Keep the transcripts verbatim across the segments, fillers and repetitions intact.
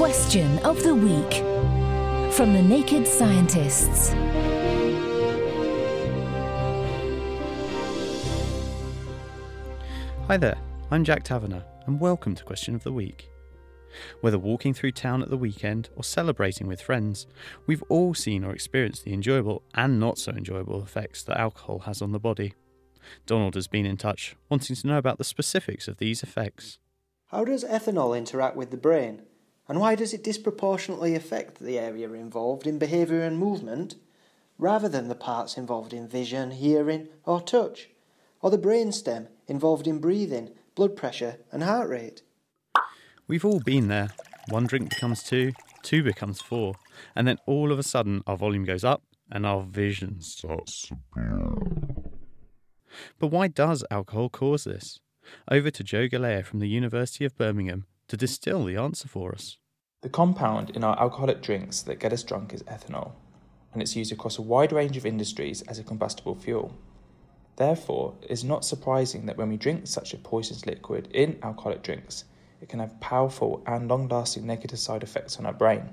Question of the Week from the Naked Scientists. Hi there, I'm Jack Taverner, and welcome to Question of the Week. Whether walking through town at the weekend or celebrating with friends, we've all seen or experienced the enjoyable and not so enjoyable effects that alcohol has on the body. Donald has been in touch, wanting to know about the specifics of these effects. How does ethanol interact with the brain? And why does it disproportionately affect the area involved in behaviour and movement, rather than the parts involved in vision, hearing or touch, or the brainstem involved in breathing, blood pressure and heart rate? We've all been there. One drink becomes two, two becomes four, and then all of a sudden our volume goes up and our vision starts to blur. But why does alcohol cause this? Over to Joe Galea from the University of Birmingham to distill the answer for us. The compound in our alcoholic drinks that get us drunk is ethanol, and it's used across a wide range of industries as a combustible fuel. Therefore, it is not surprising that when we drink such a poisonous liquid in alcoholic drinks, it can have powerful and long-lasting negative side effects on our brain.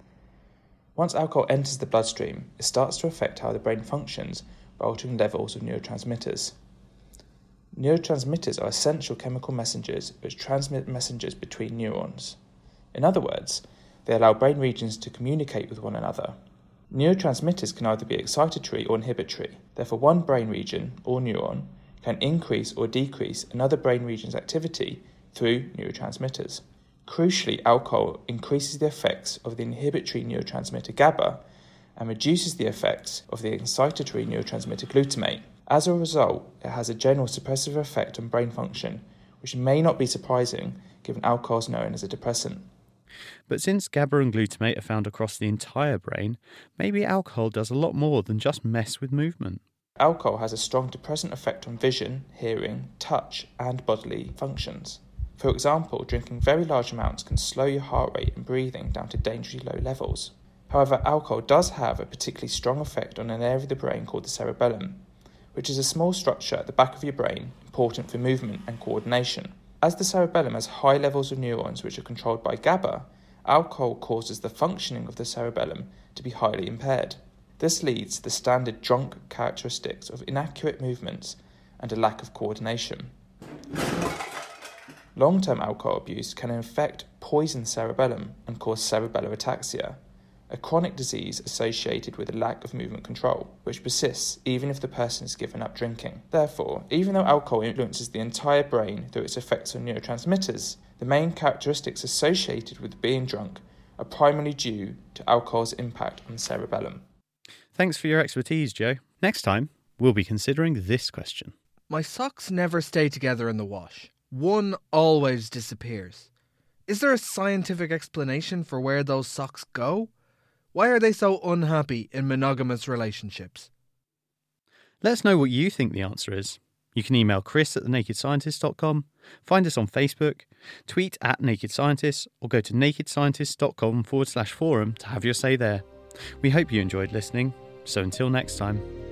Once alcohol enters the bloodstream, it starts to affect how the brain functions by altering levels of neurotransmitters. Neurotransmitters are essential chemical messengers which transmit messages between neurons. In other words, they allow brain regions to communicate with one another. Neurotransmitters can either be excitatory or inhibitory. Therefore, one brain region or neuron can increase or decrease another brain region's activity through neurotransmitters. Crucially, alcohol increases the effects of the inhibitory neurotransmitter GABA and reduces the effects of the excitatory neurotransmitter glutamate. As a result, it has a general suppressive effect on brain function, which may not be surprising given alcohol is known as a depressant. But since GABA and glutamate are found across the entire brain, maybe alcohol does a lot more than just mess with movement. Alcohol has a strong depressant effect on vision, hearing, touch, and bodily functions. For example, drinking very large amounts can slow your heart rate and breathing down to dangerously low levels. However, alcohol does have a particularly strong effect on an area of the brain called the cerebellum, which is a small structure at the back of your brain, important for movement and coordination. As the cerebellum has high levels of neurons which are controlled by GABA, alcohol causes the functioning of the cerebellum to be highly impaired. This leads to the standard drunk characteristics of inaccurate movements and a lack of coordination. Long-term alcohol abuse can in effect poison cerebellum and cause cerebellar ataxia, a chronic disease associated with a lack of movement control, which persists even if the person is given up drinking. Therefore, even though alcohol influences the entire brain through its effects on neurotransmitters, the main characteristics associated with being drunk are primarily due to alcohol's impact on the cerebellum. Thanks for your expertise, Joe. Next time, we'll be considering this question. My socks never stay together in the wash. One always disappears. Is there a scientific explanation for where those socks go? Why are they so unhappy in monogamous relationships? Let us know what you think the answer is. You can email Chris at the naked scientist dot com, find us on Facebook, tweet at Naked Scientists, or go to naked scientists dot com forward slash forum to have your say there. We hope you enjoyed listening, so until next time.